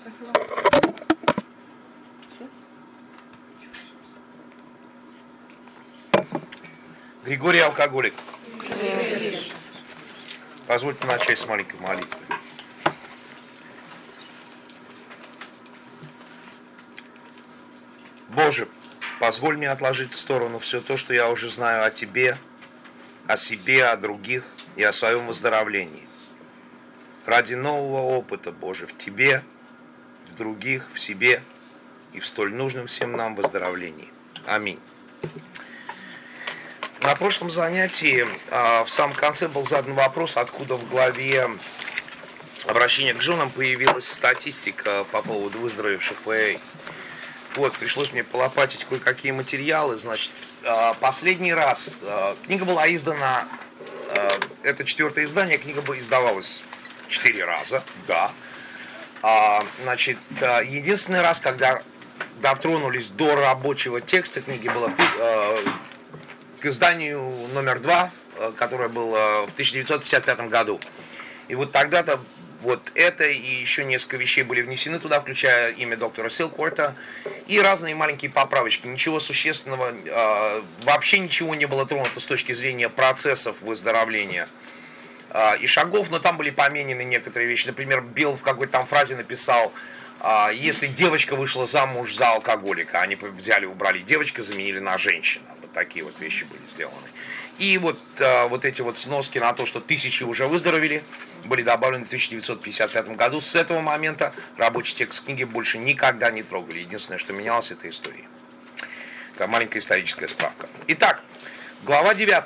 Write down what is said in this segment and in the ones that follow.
Григорий алкоголик. Позвольте начать с маленькой молитвы. Боже, позволь мне отложить в сторону все то, что я уже знаю о Тебе, о себе, о других и о своем выздоровлении. Ради нового опыта, Боже, в Тебе, в других, в себе и в столь нужном всем нам выздоровлении. Аминь. На прошлом занятии в самом конце был задан вопрос, откуда в главе обращения к женам появилась статистика по поводу выздоровевших в АА. Вот, пришлось мне полопатить кое-какие материалы. Значит, последний раз книга была издана, это 4-е издание, книга издавалась 4 раза, да. Значит, единственный раз, когда дотронулись до рабочего текста книги, было к изданию номер 2, которое было в 1955 году. И вот тогда-то вот это и еще несколько вещей были внесены туда, включая имя доктора Силкворта и разные маленькие поправочки. Ничего существенного, вообще ничего не было тронуто с точки зрения процессов выздоровления и шагов, но там были поменены некоторые вещи. Например, Билл в какой-то там фразе написал: если девочка вышла замуж за алкоголика, они взяли, убрали девочка, заменили на женщину. Вот такие вот вещи были сделаны. И вот эти вот сноски на то, что тысячи уже выздоровели, были добавлены в 1955 году. С этого момента рабочий текст книги больше никогда не трогали. Единственное, что менялось, это история. Это маленькая историческая справка. Итак, глава 9.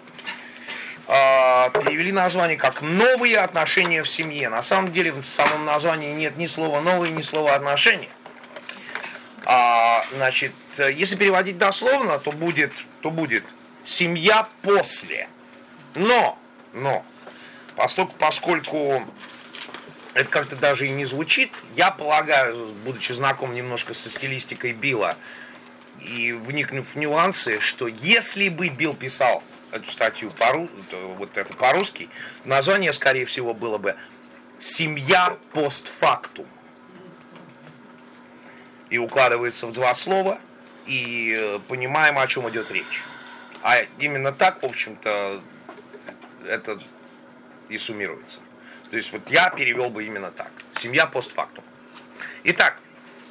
Перевели название как «Новые отношения в семье». На самом деле в самом названии нет ни слова «новые», ни слова «отношения». Значит, если переводить дословно, то будет «семья после». Но, поскольку это как-то даже и не звучит, я полагаю, будучи знаком немножко со стилистикой Билла и вникнув в нюансы, что если бы Билл писал эту статью по-русски, название, скорее всего, было бы «Семья постфактум». И укладывается в 2 слова, и понимаем, о чем идет речь. А именно так, в общем-то, это и суммируется. То есть вот я перевел бы именно так. Семья постфактум. Итак,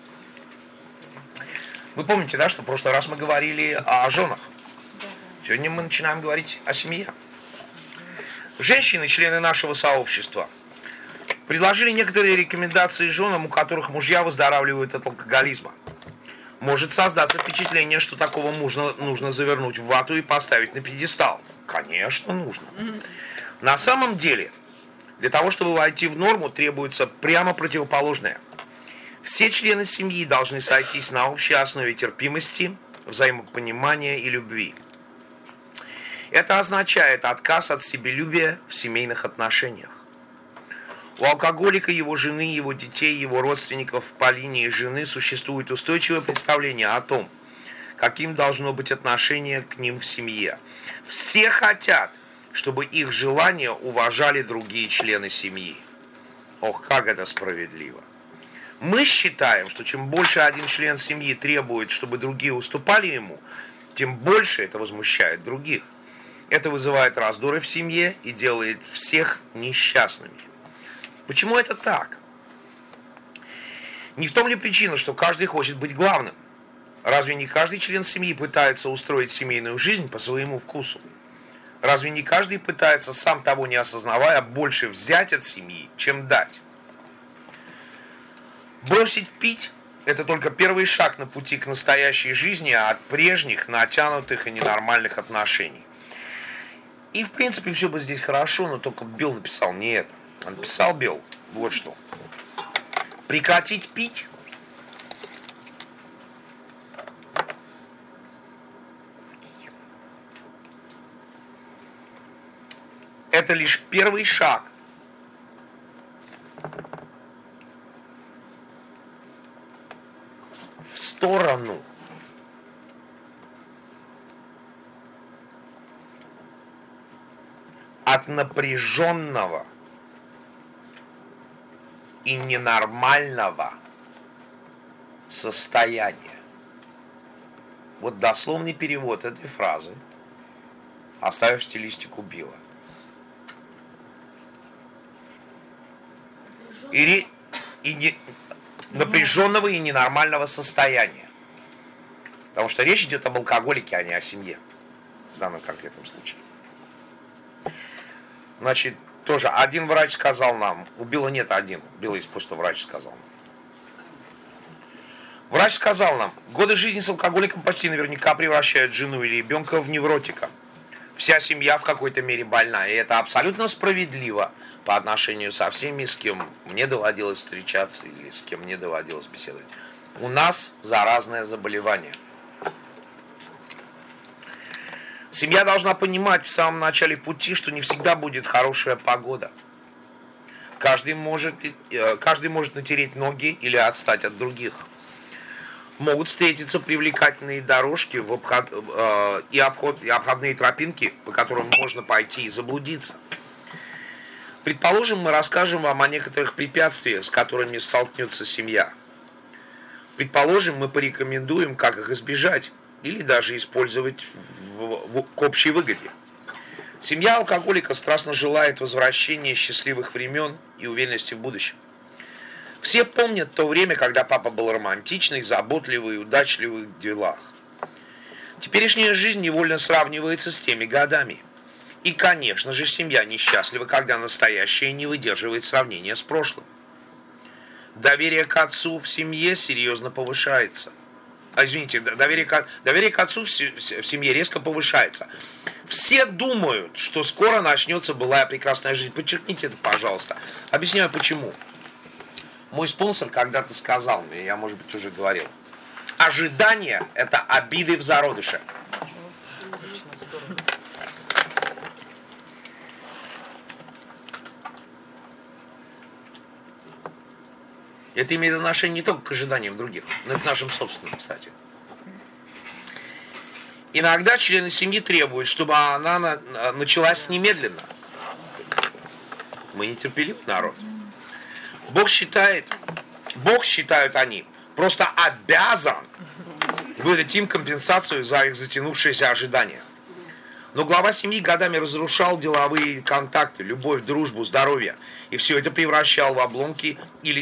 вы помните, да, что в прошлый раз мы говорили о женах. Сегодня мы начинаем говорить о семье. Женщины, члены нашего сообщества, предложили некоторые рекомендации женам, у которых мужья выздоравливают от алкоголизма. Может создаться впечатление, что такого мужа нужно завернуть в вату и поставить на пьедестал. Конечно, нужно. На самом деле, для того, чтобы войти в норму, требуется прямо противоположное. Все члены семьи должны сойтись на общей основе терпимости, взаимопонимания и любви. Это означает отказ от себелюбия в семейных отношениях. У алкоголика, его жены, его детей, его родственников по линии жены существует устойчивое представление о том, каким должно быть отношение к ним в семье. Все хотят, чтобы их желания уважали другие члены семьи. Ох, как это справедливо. Мы считаем, что чем больше один член семьи требует, чтобы другие уступали ему, тем больше это возмущает других. Это вызывает раздоры в семье и делает всех несчастными. Почему это так? Не в том ли причина, что каждый хочет быть главным? Разве не каждый член семьи пытается устроить семейную жизнь по своему вкусу? Разве не каждый пытается, сам того не осознавая, больше взять от семьи, чем дать? Бросить пить – это только первый шаг на пути к настоящей жизни от прежних, натянутых и ненормальных отношений. И в принципе все бы здесь хорошо, но только Билл написал не это. Он написал Билл вот что. Прекратить пить – это лишь первый шаг в сторону от напряженного и ненормального состояния. Вот дословный перевод этой фразы, оставив стилистику Билла. Напряженного и ненормального состояния. Потому что речь идет об алкоголике, а не о семье. В данном конкретном случае. Значит, тоже один врач сказал нам, у Билла нет один, Билла есть просто врач сказал нам. Врач сказал нам, годы жизни с алкоголиком почти наверняка превращают жену или ребенка в невротика. Вся семья в какой-то мере больна, и это абсолютно справедливо по отношению со всеми, с кем мне доводилось встречаться или с кем мне доводилось беседовать. У нас заразное заболевание. Семья должна понимать в самом начале пути, что не всегда будет хорошая погода. Каждый может натереть ноги или отстать от других. Могут встретиться привлекательные дорожки и обходные тропинки, по которым можно пойти и заблудиться. Предположим, мы расскажем вам о некоторых препятствиях, с которыми столкнется семья. Предположим, мы порекомендуем, как их избежать или даже использовать к общей выгоде. Семья алкоголика страстно желает возвращения счастливых времен и уверенности в будущем. Все помнят то время, когда папа был романтичный, заботливый и удачливый в делах. Теперешняя жизнь невольно сравнивается с теми годами. И, конечно же, семья несчастлива, когда настоящее не выдерживает сравнения с прошлым. Доверие к отцу в семье серьезно повышается. Доверие к отцу в семье резко повышается. Все думают, что скоро начнется былая прекрасная жизнь. Подчеркните это, пожалуйста. Объясняю, почему. Мой спонсор когда-то сказал мне, я, может быть, уже говорил, ожидания – это обиды в зародыше. Это имеет отношение не только к ожиданиям других, но и к нашим собственным, кстати. Иногда члены семьи требуют, чтобы она началась немедленно. Мы нетерпеливый народ. Бог считают они, просто обязан выдать им компенсацию за их затянувшееся ожидание. Но глава семьи годами разрушал деловые контакты, любовь, дружбу, здоровье. И все это превращено в обломки или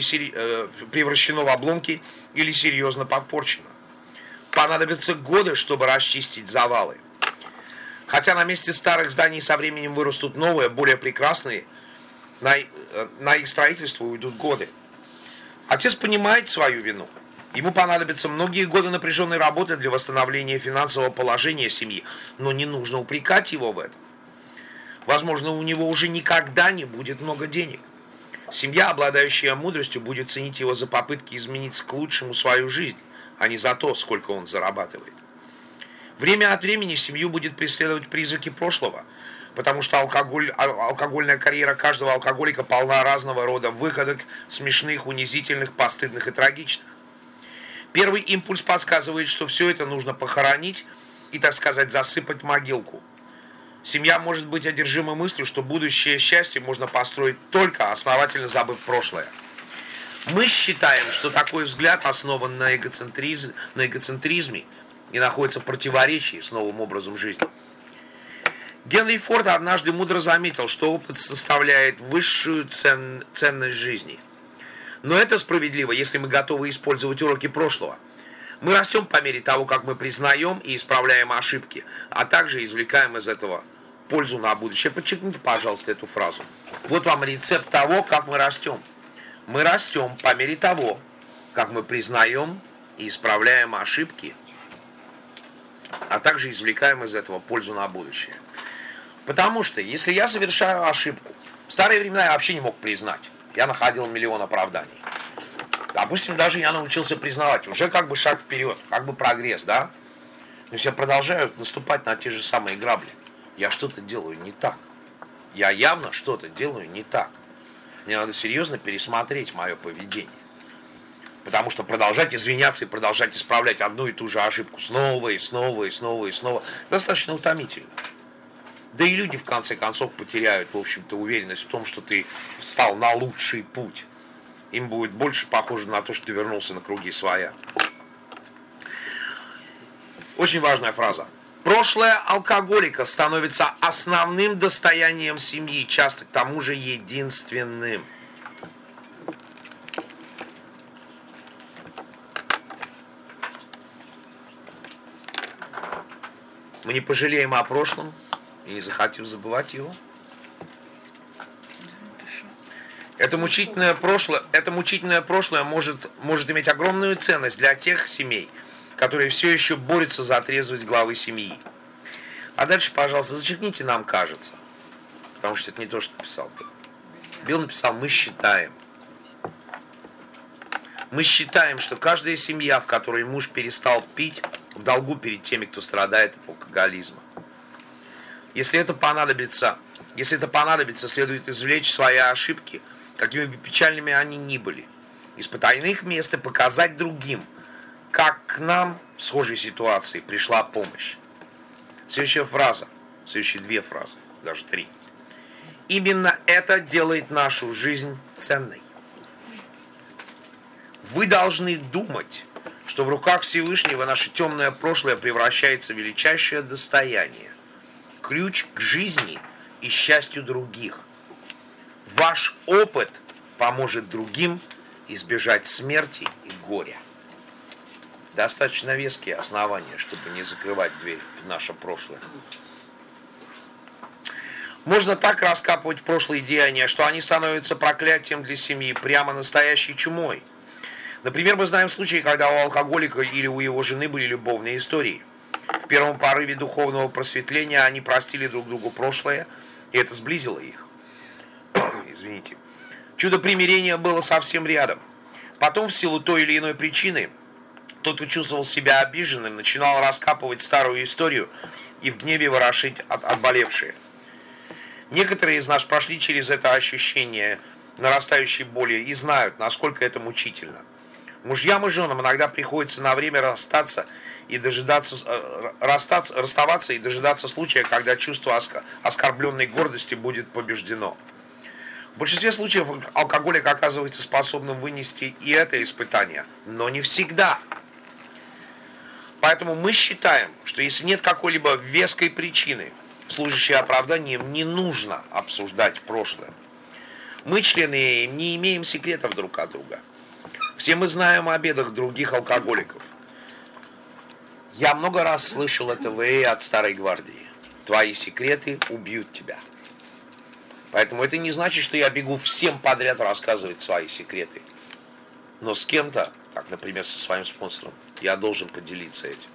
серьезно подпорчено. Понадобятся годы, чтобы расчистить завалы. Хотя на месте старых зданий со временем вырастут новые, более прекрасные, на их строительство уйдут годы. Отец понимает свою вину. Ему понадобятся многие годы напряженной работы для восстановления финансового положения семьи, но не нужно упрекать его в этом. Возможно, у него уже никогда не будет много денег. Семья, обладающая мудростью, будет ценить его за попытки изменить к лучшему свою жизнь, а не за то, сколько он зарабатывает. Время от времени семью будет преследовать призраки прошлого, потому что алкогольная карьера каждого алкоголика полна разного рода выходок, смешных, унизительных, постыдных и трагичных. Первый импульс подсказывает, что все это нужно похоронить и, так сказать, засыпать могилку. Семья может быть одержима мыслью, что будущее счастье можно построить только основательно забыв прошлое. Мы считаем, что такой взгляд основан на эгоцентризме и находится в противоречии с новым образом жизни. Генри Форд однажды мудро заметил, что опыт составляет высшую ценность жизни. Но это справедливо, если мы готовы использовать уроки прошлого. Мы растем по мере того, как мы признаем и исправляем ошибки, а также извлекаем из этого пользу на будущее. Подчеркните, пожалуйста, эту фразу. Вот вам рецепт того, как мы растем. Мы растем по мере того, как мы признаем и исправляем ошибки, а также извлекаем из этого пользу на будущее. Потому что, если я совершаю ошибку, в старые времена я вообще не мог признать. Я находил миллион оправданий. Допустим, даже я научился признавать. Уже как бы шаг вперед, как бы прогресс, да? Но если я продолжаю наступать на те же самые грабли, я что-то делаю не так. Я явно что-то делаю не так. Мне надо серьезно пересмотреть мое поведение. Потому что продолжать извиняться и продолжать исправлять одну и ту же ошибку снова и снова и снова и снова достаточно утомительно. Да и люди, в конце концов, потеряют, в общем-то, уверенность в том, что ты встал на лучший путь. им будет больше похоже на то, что ты вернулся на круги своя. Очень важная фраза. Прошлое алкоголика становится основным достоянием семьи, часто к тому же единственным. Мы не пожалеем о прошлом и не захотим забывать его. Это мучительное прошлое может иметь огромную ценность для тех семей, которые все еще борются за трезвость главы семьи. А дальше, пожалуйста, зачеркните «нам кажется», потому что это не то, что написал Билл. Билл написал «мы считаем». Мы считаем, что каждая семья, в которой муж перестал пить, в долгу перед теми, кто страдает от алкоголизма. Если это понадобится, следует извлечь свои ошибки, какими бы печальными они ни были, из потайных мест и показать другим, как к нам в схожей ситуации пришла помощь. Следующие две фразы, даже 3. Именно это делает нашу жизнь ценной. Вы должны думать, что в руках Всевышнего наше темное прошлое превращается в величайшее достояние, ключ к жизни и счастью других. Ваш опыт поможет другим избежать смерти и горя. Достаточно веские основания, чтобы не закрывать дверь в наше прошлое. Можно так раскапывать прошлые деяния, что они становятся проклятием для семьи, прямо настоящей чумой. Например, мы знаем случаи, когда у алкоголика или у его жены были любовные истории. В первом порыве духовного просветления они простили друг другу прошлое, и это сблизило их. Извините. Чудо примирения было совсем рядом. Потом, в силу той или иной причины, тот, кто чувствовал себя обиженным, начинал раскапывать старую историю и в гневе ворошить отболевшие. Некоторые из нас прошли через это ощущение нарастающей боли и знают, насколько это мучительно. Мужьям и женам иногда приходится на время расставаться и дожидаться случая, когда чувство оскорбленной гордости будет побеждено. В большинстве случаев алкоголик оказывается способным вынести и это испытание, но не всегда. Поэтому мы считаем, что если нет какой-либо веской причины, служащей оправданием, не нужно обсуждать прошлое. Мы, члены не имеем секретов друг от друга. Все мы знаем о бедах других алкоголиков. Я много раз слышал это от старой гвардии. Твои секреты убьют тебя. Поэтому это не значит, что я бегу всем подряд рассказывать свои секреты. Но с кем-то, как, например, со своим спонсором, я должен поделиться этим.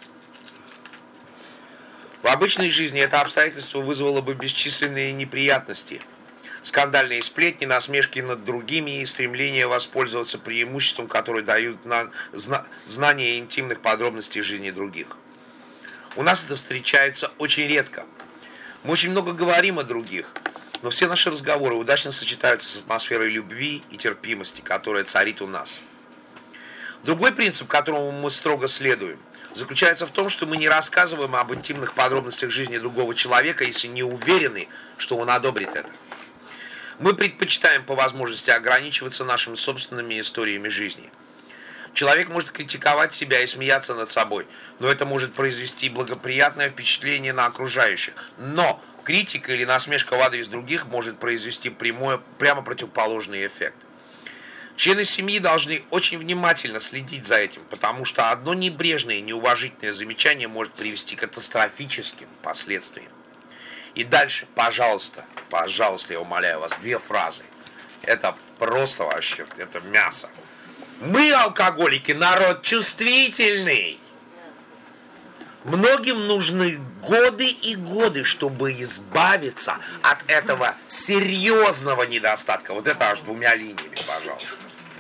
В обычной жизни это обстоятельство вызвало бы бесчисленные неприятности, скандальные сплетни, насмешки над другими и стремление воспользоваться преимуществом, которое дают знания интимных подробностей жизни других. У нас это встречается очень редко. Мы очень много говорим о других, но все наши разговоры удачно сочетаются с атмосферой любви и терпимости, которая царит у нас. Другой принцип, которому мы строго следуем, заключается в том, что мы не рассказываем об интимных подробностях жизни другого человека, если не уверены, что он одобрит это. Мы предпочитаем по возможности ограничиваться нашими собственными историями жизни. Человек может критиковать себя и смеяться над собой, но это может произвести благоприятное впечатление на окружающих. Но критика или насмешка в адрес других может произвести прямо противоположный эффект. Члены семьи должны очень внимательно следить за этим, потому что одно небрежное и неуважительное замечание может привести к катастрофическим последствиям. И дальше, пожалуйста, я умоляю вас, 2 фразы. Это просто вообще, это мясо. Мы, алкоголики, народ чувствительный. Многим нужны годы и годы, чтобы избавиться от этого серьезного недостатка. Вот это аж 2 линиями, пожалуйста.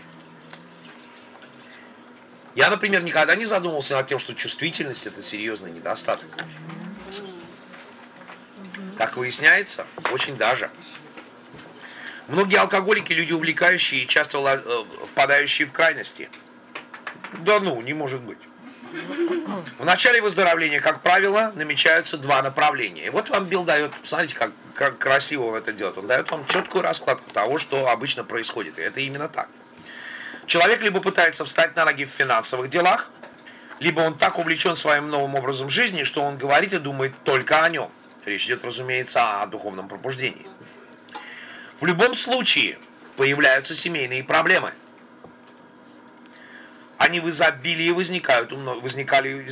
Я, например, никогда не задумывался над тем, что чувствительность – это серьезный недостаток. Как выясняется, очень даже. Многие алкоголики – люди увлекающие и часто впадающие в крайности. Да ну, не может быть. В начале выздоровления, как правило, намечаются 2 направления. И вот вам Билл дает, смотрите, как красиво он это делает. Он дает вам четкую раскладку того, что обычно происходит. И это именно так. Человек либо пытается встать на ноги в финансовых делах, либо он так увлечен своим новым образом жизни, что он говорит и думает только о нем. Речь идет, разумеется, о духовном пробуждении. В любом случае появляются семейные проблемы. Они в изобилии возникали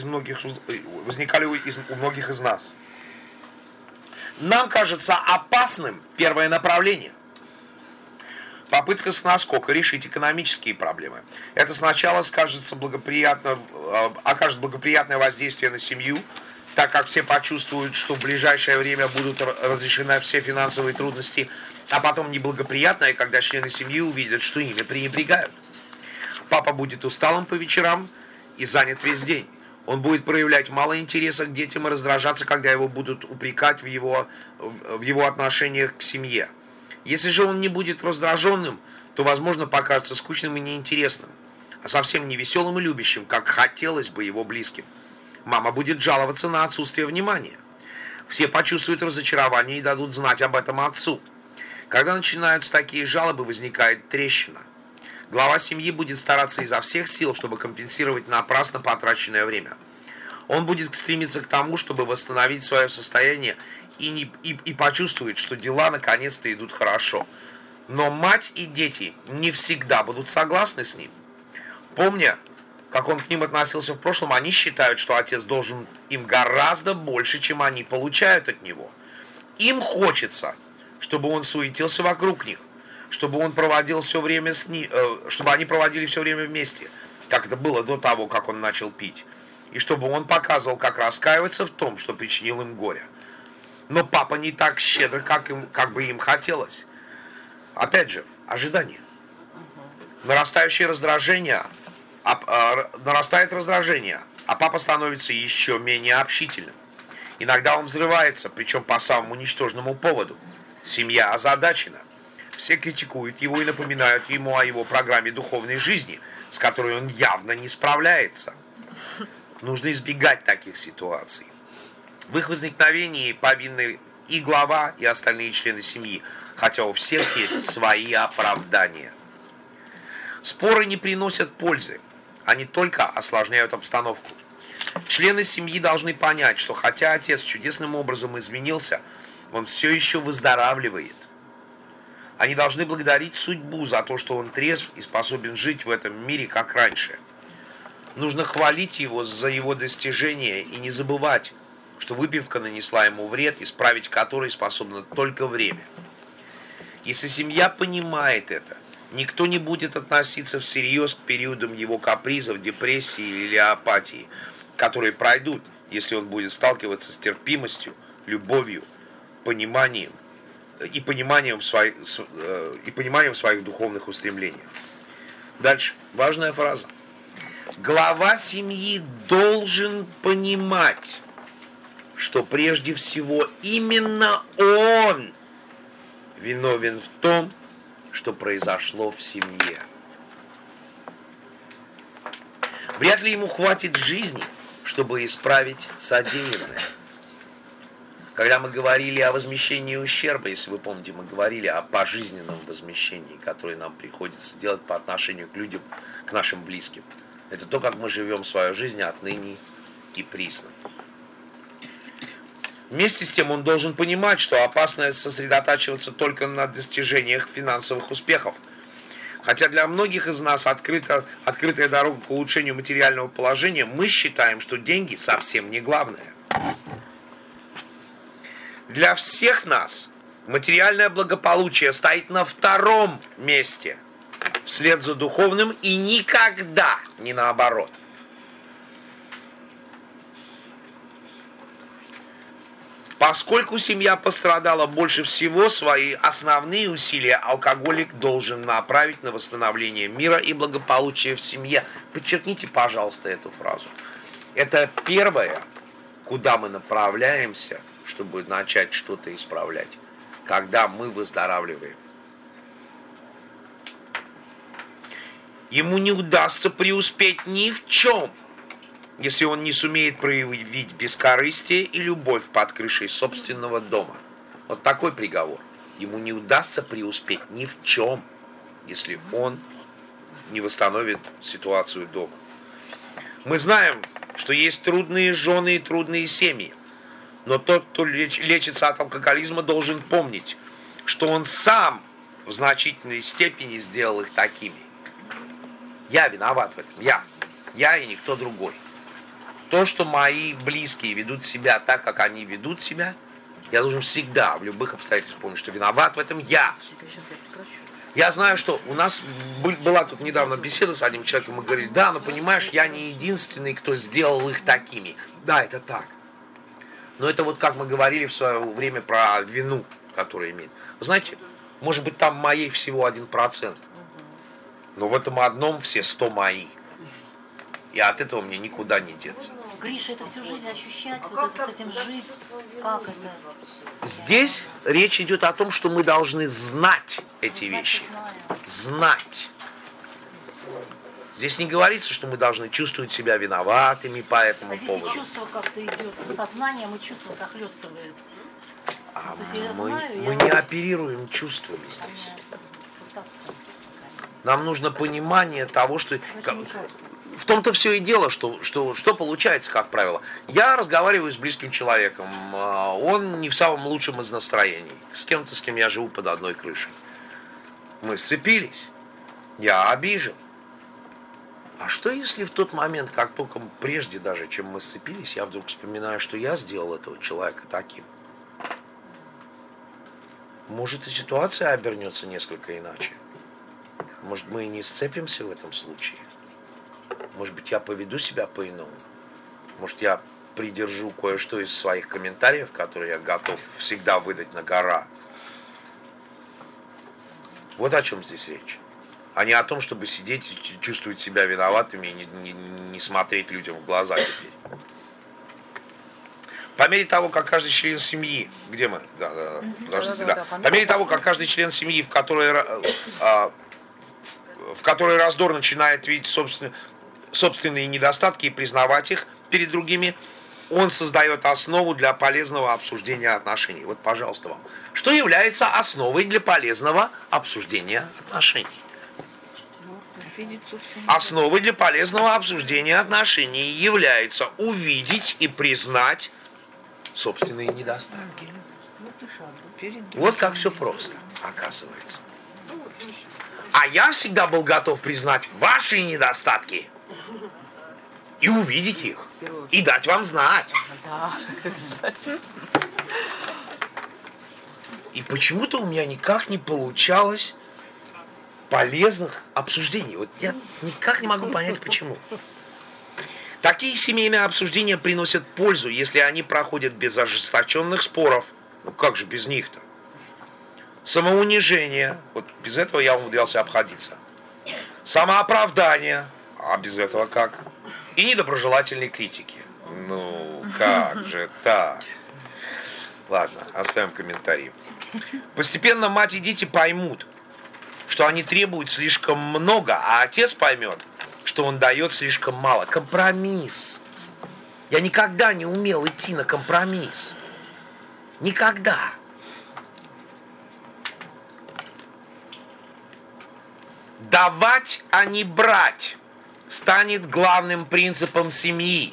у многих из нас. Нам кажется опасным первое направление. Попытка с наскока решить экономические проблемы. Это сначала окажет благоприятное воздействие на семью, так как все почувствуют, что в ближайшее время будут разрешены все финансовые трудности, а потом неблагоприятное, когда члены семьи увидят, что ими пренебрегают. Папа будет усталым по вечерам и занят весь день. Он будет проявлять мало интереса к детям и раздражаться, когда его будут упрекать в его отношениях к семье. Если же он не будет раздраженным, то, возможно, покажется скучным и неинтересным, а совсем не веселым и любящим, как хотелось бы его близким. Мама будет жаловаться на отсутствие внимания. Все почувствуют разочарование и дадут знать об этом отцу. Когда начинаются такие жалобы, возникает трещина. Глава семьи будет стараться изо всех сил, чтобы компенсировать напрасно потраченное время. Он будет стремиться к тому, чтобы восстановить свое состояние и почувствовать, что дела наконец-то идут хорошо. Но мать и дети не всегда будут согласны с ним. Помня, как он к ним относился в прошлом, они считают, что отец должен им гораздо больше, чем они получают от него. Им хочется, чтобы он суетился вокруг них, чтобы он проводил все время чтобы они проводили все время вместе, как это было до того, как он начал пить, и чтобы он показывал, как раскаиваться в том, что причинил им горе. Но папа не так щедр, как бы им хотелось. Опять же, ожидание. Нарастает раздражение, а папа становится еще менее общительным. Иногда он взрывается, причем по самому ничтожному поводу. Семья озадачена. Все критикуют его и напоминают ему о его программе духовной жизни, с которой он явно не справляется. Нужно избегать таких ситуаций. В их возникновении повинны и глава, и остальные члены семьи, хотя у всех есть свои оправдания. Споры не приносят пользы, они только осложняют обстановку. Члены семьи должны понять, что хотя отец чудесным образом изменился, он все еще выздоравливает. Они должны благодарить судьбу за то, что он трезв и способен жить в этом мире, как раньше. Нужно хвалить его за его достижения и не забывать, что выпивка нанесла ему вред, исправить который способно только время. Если семья понимает это, никто не будет относиться всерьез к периодам его капризов, депрессии или апатии, которые пройдут, если он будет сталкиваться с терпимостью, любовью, пониманием своих духовных устремлений. Дальше. Важная фраза. Глава семьи должен понимать, что прежде всего именно он виновен в том, что произошло в семье. Вряд ли ему хватит жизни, чтобы исправить содеянное. Когда мы говорили о возмещении ущерба, если вы помните, мы говорили о пожизненном возмещении, которое нам приходится делать по отношению к людям, к нашим близким. Это то, как мы живем свою жизнь отныне и присно. Вместе с тем он должен понимать, что опасно сосредотачиваться только на достижениях финансовых успехов. Хотя для многих из нас открытая дорога к улучшению материального положения, мы считаем, что деньги совсем не главное. Для всех нас материальное благополучие стоит на втором месте, вслед за духовным, и никогда не наоборот. Поскольку семья пострадала больше всего, свои основные усилия алкоголик должен направить на восстановление мира и благополучия в семье. Подчеркните, пожалуйста, эту фразу. Это первое, куда мы направляемся, чтобы начать что-то исправлять, когда мы выздоравливаем. Ему не удастся преуспеть ни в чем, если он не сумеет проявить бескорыстие и любовь под крышей собственного дома. Вот такой приговор. Ему не удастся преуспеть ни в чем, если он не восстановит ситуацию дома. Мы знаем, что есть трудные жены и трудные семьи. Но тот, кто лечится от алкоголизма, должен помнить, что он сам в значительной степени сделал их такими. Я виноват в этом. Я и никто другой. То, что мои близкие ведут себя так, как они ведут себя, я должен всегда, в любых обстоятельствах помнить, что виноват в этом я. Я знаю, что у нас была тут недавно беседа с одним человеком, мы говорили, да, но понимаешь, я не единственный, кто сделал их такими. Да, это так. Но это вот как мы говорили в свое время про вину, которую имеет. Вы знаете, может быть, там моей всего 1%, но в этом одном все 100 мои. И от этого мне никуда не деться. Гриша, это всю жизнь ощущать, вот это с этим жить, как это? Здесь речь идет о том, что мы должны знать эти вещи. Знать. Здесь не говорится, что мы должны чувствовать себя виноватыми по этому поводу. Здесь чувство как-то идет с сознанием, и чувство захлестывает. Мы не оперируем чувствами здесь. Нам нужно понимание того, что... В том-то все и дело, что получается, как правило. Я разговариваю с близким человеком, он не в самом лучшем из настроений. С кем-то, с кем я живу под одной крышей. Мы сцепились. Я обижен. А что если в тот момент, как только прежде даже, чем мы сцепились, я вдруг вспоминаю, что я сделал этого человека таким? Может, и ситуация обернется несколько иначе. Может, мы и не сцепимся в этом случае. Может быть, я поведу себя по-иному. Может, я придержу кое-что из своих комментариев, которые я готов всегда выдать на гора. Вот о чем здесь речь. А не о том, чтобы сидеть и чувствовать себя виноватыми и не смотреть людям в глаза теперь. По мере того, как каждый член семьи... Где мы? По мере того, как каждый член семьи, в которой раздор начинает видеть собственные недостатки и признавать их перед другими, он создает основу для полезного обсуждения отношений. Вот, пожалуйста, вам. Что является основой для полезного обсуждения отношений? Основой для полезного обсуждения отношений является увидеть и признать собственные недостатки. Вот как все просто, оказывается. А я всегда был готов признать ваши недостатки и увидеть их, и дать вам знать. И почему-то у меня никак не получалось полезных обсуждений. Вот я никак не могу понять, почему. Такие семейные обсуждения приносят пользу, если они проходят без ожесточенных споров. Ну как же без них-то? Самоунижение, вот без этого я умудрялся обходиться. Самооправдание, а без этого как? И недоброжелательной критики. Ну как же так? Ладно, оставим комментарии. Постепенно мать и дети поймут, что они требуют слишком много, а отец поймет, что он дает слишком мало. Компромисс. Я никогда не умел идти на компромисс. Никогда. Давать, а не брать, станет главным принципом семьи.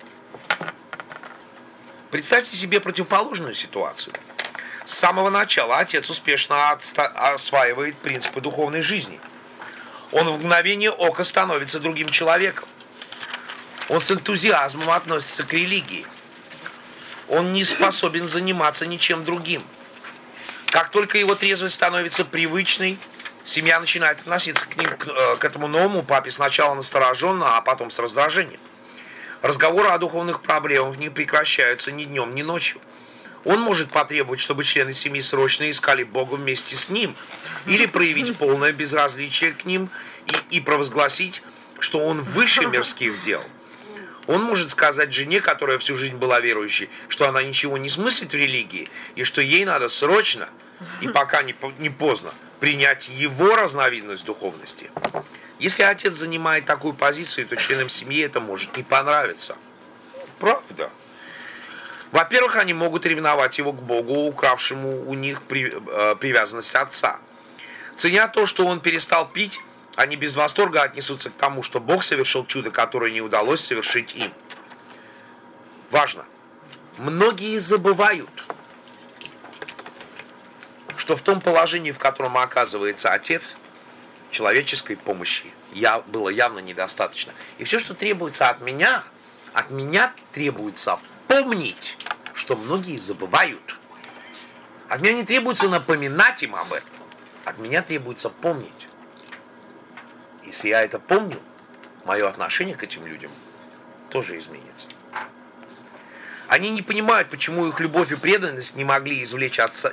Представьте себе противоположную ситуацию. С самого начала отец успешно осваивает принципы духовной жизни. Он в мгновение ока становится другим человеком. Он с энтузиазмом относится к религии. Он не способен заниматься ничем другим. Как только его трезвость становится привычной, семья начинает относиться к этому новому папе сначала настороженно, а потом с раздражением. Разговоры о духовных проблемах не прекращаются ни днем, ни ночью. Он может потребовать, чтобы члены семьи срочно искали Бога вместе с ним, или проявить полное безразличие к ним и провозгласить, что он выше мирских дел. Он может сказать жене, которая всю жизнь была верующей, что она ничего не смыслит в религии, и что ей надо срочно, и пока не поздно, принять его разновидность духовности. Если отец занимает такую позицию, то членам семьи это может не понравиться. Правда. Во-первых, они могут ревновать его к Богу, укравшему у них привязанность отца. Ценя то, что он перестал пить, Они без восторга отнесутся к тому, что Бог совершил чудо, которое не удалось совершить им. Важно. Многие забывают, что в том положении, в котором оказывается отец, человеческой помощи было явно недостаточно. И все, что требуется от меня требуется помнить, что многие забывают. От меня не требуется напоминать им об этом. От меня требуется помнить. Если я это помню, мое отношение к этим людям тоже изменится. Они не понимают, почему их любовь и преданность не могли излечить отца.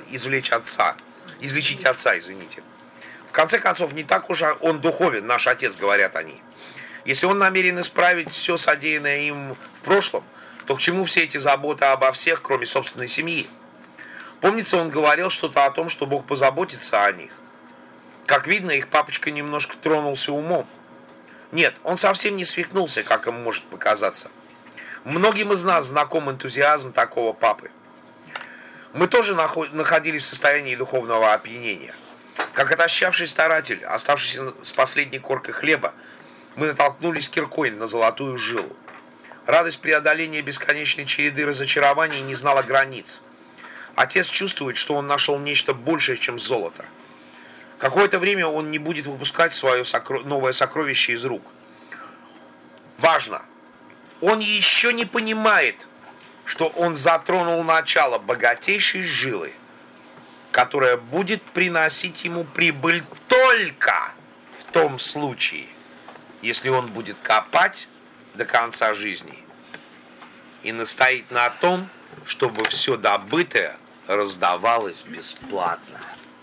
В конце концов, не так уж он духовен, наш отец, говорят они. Если он намерен исправить все содеянное им в прошлом, то к чему все эти заботы обо всех, кроме собственной семьи? Помнится, он говорил что-то о том, что Бог позаботится о них. Как видно, их папочка немножко тронулся умом. Нет, он совсем не свихнулся, как им может показаться. Многим из нас знаком энтузиазм такого папы. Мы тоже находились в состоянии духовного опьянения. Как отощавший старатель, оставшийся с последней коркой хлеба, мы натолкнулись киркой на золотую жилу. Радость преодоления бесконечной череды разочарований не знала границ. Отец чувствует, что он нашел нечто большее, чем золото. Какое-то время он не будет выпускать свое новое сокровище из рук. Важно. Он еще не понимает, что он затронул начало богатейшей жилы, которая будет приносить ему прибыль только в том случае, если он будет копать до конца жизни и настоит на том, чтобы все добытое раздавалось бесплатно.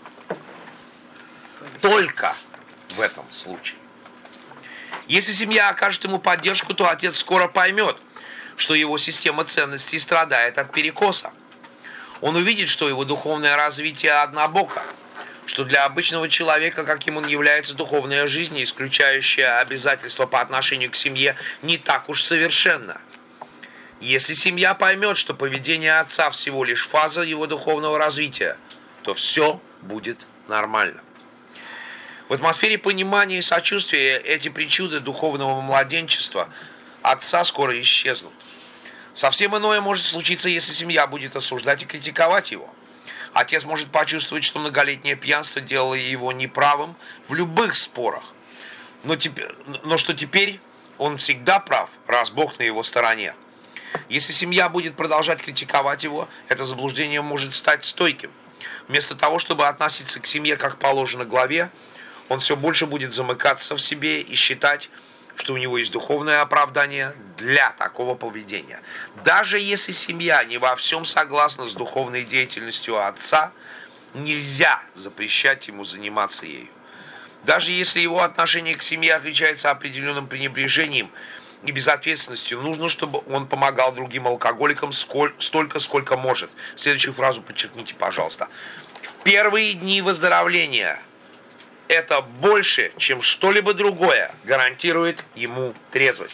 Только в этом случае. Если семья окажет ему поддержку, то отец скоро поймет, что его система ценностей страдает от перекоса. Он увидит, что его духовное развитие однобоко, что для обычного человека, каким он является, духовная жизнь, исключающая обязательства по отношению к семье, не так уж совершенна. Если семья поймет, что поведение отца всего лишь фаза его духовного развития, то все будет нормально. В атмосфере понимания и сочувствия эти причуды духовного младенчества отца скоро исчезнут. Совсем иное может случиться, если семья будет осуждать и критиковать его. Отец может почувствовать, что многолетнее пьянство делало его неправым в любых спорах. Но что теперь он всегда прав, раз Бог на его стороне. Если семья будет продолжать критиковать его, это заблуждение может стать стойким. Вместо того, чтобы относиться к семье как положено главе, он все больше будет замыкаться в себе и считать, что у него есть духовное оправдание для такого поведения. Даже если семья не во всем согласна с духовной деятельностью отца, нельзя запрещать ему заниматься ею. Даже если его отношение к семье отличается определенным пренебрежением и безответственностью, нужно, чтобы он помогал другим алкоголикам столько, сколько может. Следующую фразу подчеркните, пожалуйста. В первые дни выздоровления это больше, чем что-либо другое, гарантирует ему трезвость.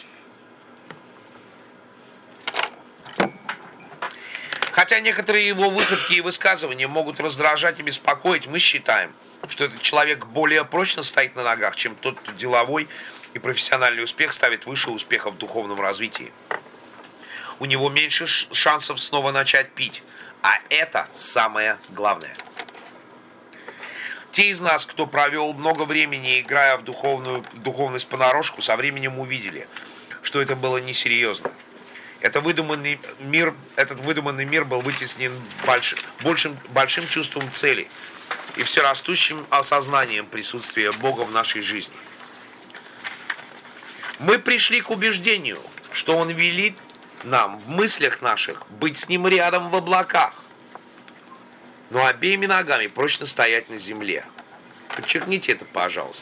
Хотя некоторые его выходки и высказывания могут раздражать и беспокоить, мы считаем, что этот человек более прочно стоит на ногах, чем тот, кто деловой и профессиональный успех ставит выше успеха в духовном развитии. У него меньше шансов снова начать пить, а это самое главное. Те из нас, кто провел много времени, играя в духовность понарошку, со временем увидели, что это было несерьезно. Этот выдуманный мир был вытеснен большим чувством цели и всерастущим осознанием присутствия Бога в нашей жизни. Мы пришли к убеждению, что Он велит нам в мыслях наших быть с Ним рядом в облаках, но обеими ногами прочно стоять на земле. Подчеркните это, пожалуйста.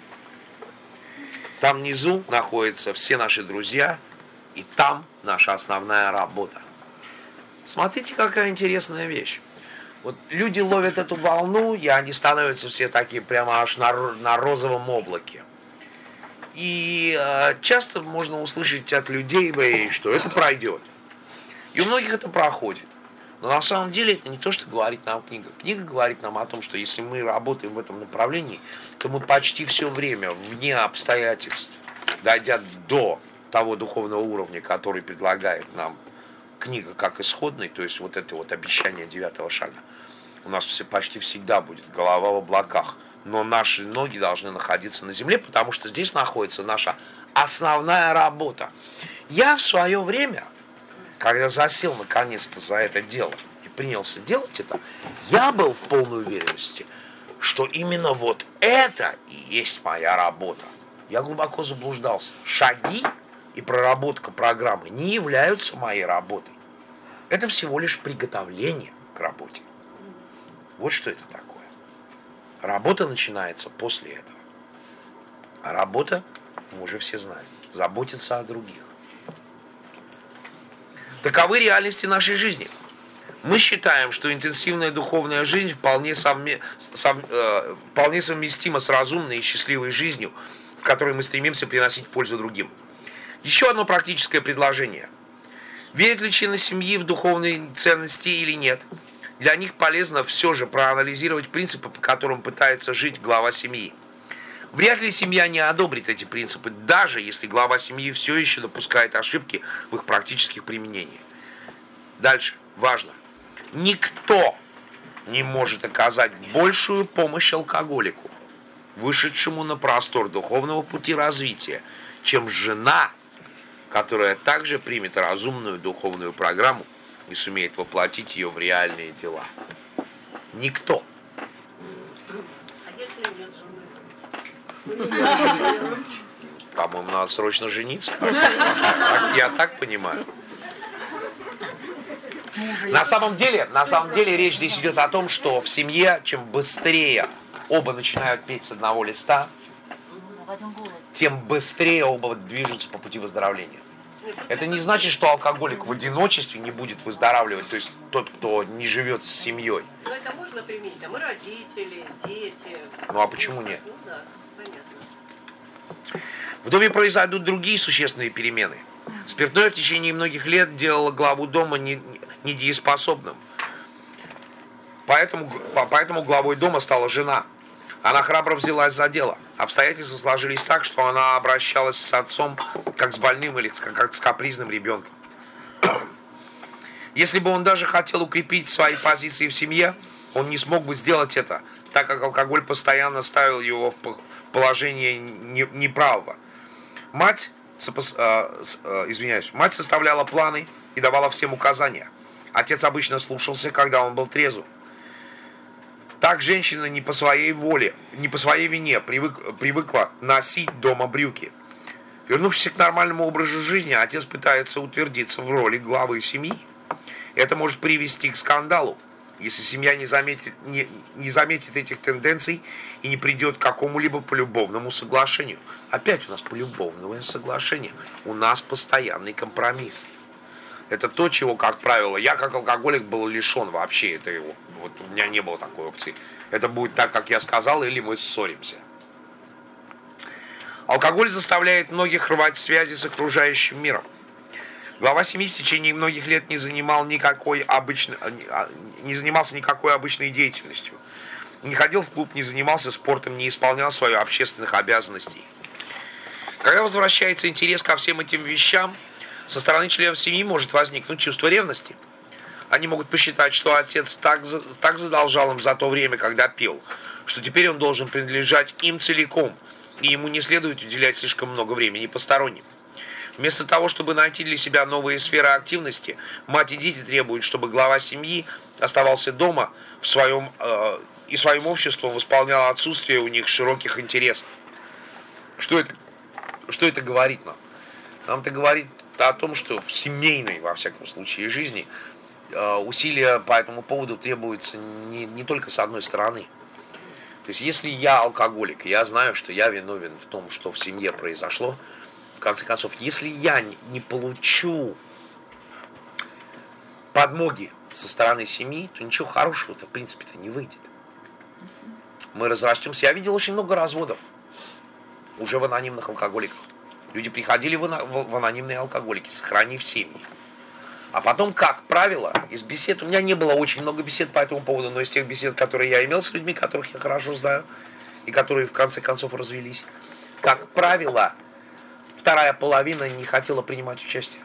Там внизу находятся все наши друзья, и там наша основная работа. Смотрите, какая интересная вещь. Вот люди ловят эту волну, и они становятся все такие прямо аж на розовом облаке. И часто можно услышать от людей, что это пройдет. И у многих это проходит. Но на самом деле это не то, что говорит нам книга. Книга говорит нам о том, что если мы работаем в этом направлении, то мы почти все время вне обстоятельств, дойдя до того духовного уровня, который предлагает нам книга как исходный, то есть вот это вот обещание 9-го шага, у нас почти всегда будет голова в облаках, но наши ноги должны находиться на земле, потому что здесь находится наша основная работа. Я в свое время, когда засел наконец-то за это дело и принялся делать это, я был в полной уверенности, что именно вот это и есть моя работа. Я глубоко заблуждался. Шаги и проработка программы не являются моей работой. Это всего лишь приготовление к работе. Вот что это такое. Работа начинается после этого. А работа, мы уже все знаем, заботиться о других. Таковы реальности нашей жизни. Мы считаем, что интенсивная духовная жизнь вполне совместима с разумной и счастливой жизнью, в которой мы стремимся приносить пользу другим. Еще одно практическое предложение. Верят ли члены семьи в духовные ценности или нет? Для них полезно все же проанализировать принципы, по которым пытается жить глава семьи. Вряд ли семья не одобрит эти принципы, даже если глава семьи все еще допускает ошибки в их практических применениях. Дальше. Важно. Никто не может оказать большую помощь алкоголику, вышедшему на простор духовного пути развития, чем жена, которая также примет разумную духовную программу и сумеет воплотить ее в реальные дела. Никто. А если нет жены? По-моему, надо срочно жениться. Я так понимаю. На самом деле речь здесь идет о том, что в семье, чем быстрее оба начинают петь с одного листа, тем быстрее оба движутся по пути выздоровления. Это не значит, что алкоголик в одиночестве не будет выздоравливать, то есть тот, кто не живет с семьей. Ну, это можно применить, а мы родители, дети. Ну, а почему нет? Ну, да, понятно. В доме произойдут другие существенные перемены. Спиртное в течение многих лет делало главу дома недееспособным. Поэтому главой дома стала жена. Она храбро взялась за дело. Обстоятельства сложились так, что она обращалась с отцом как с больным или как с капризным ребенком. Если бы он даже хотел укрепить свои позиции в семье, он не смог бы сделать это, так как алкоголь постоянно ставил его в положение неправого. Мать составляла планы и давала всем указания. Отец обычно слушался, когда он был трезв. Так женщина не по своей воле, не по своей вине привыкла носить дома брюки. Вернувшись к нормальному образу жизни, отец пытается утвердиться в роли главы семьи. Это может привести к скандалу, если семья не заметит этих тенденций и не придет к какому-либо полюбовному соглашению. Опять у нас полюбовное соглашение. У нас постоянный компромисс. Это то, чего, как правило, я как алкоголик был лишен вообще. Это его. Вот у меня не было такой опции. Это будет так, как я сказал, или мы ссоримся. Алкоголь заставляет многих рвать связи с окружающим миром. Глава семьи в течение многих лет не занимался никакой обычной деятельностью. Не ходил в клуб, не занимался спортом, не исполнял своих общественных обязанностей. Когда возвращается интерес ко всем этим вещам, со стороны членов семьи может возникнуть чувство ревности. Они могут посчитать, что отец так задолжал им за то время, когда пил, что теперь он должен принадлежать им целиком, и ему не следует уделять слишком много времени посторонним. Вместо того, чтобы найти для себя новые сферы активности, мать и дети требуют, чтобы глава семьи оставался дома и своим обществом восполнял отсутствие у них широких интересов. Что это говорит нам? Нам это говорит о том, что в семейной, во всяком случае, жизни усилия по этому поводу требуются не только с одной стороны. То есть, если я алкоголик, я знаю, что я виновен в том, что в семье произошло, в конце концов, если я не получу подмоги со стороны семьи, то ничего хорошего-то, в принципе-то, не выйдет. Мы разрастемся. Я видел очень много разводов уже в анонимных алкоголиках. Люди приходили в анонимные алкоголики, сохранив семьи. А потом, как правило, из бесед, у меня не было очень много бесед по этому поводу, но из тех бесед, которые я имел с людьми, которых я хорошо знаю, и которые в конце концов развелись, как правило, вторая половина не хотела принимать участие.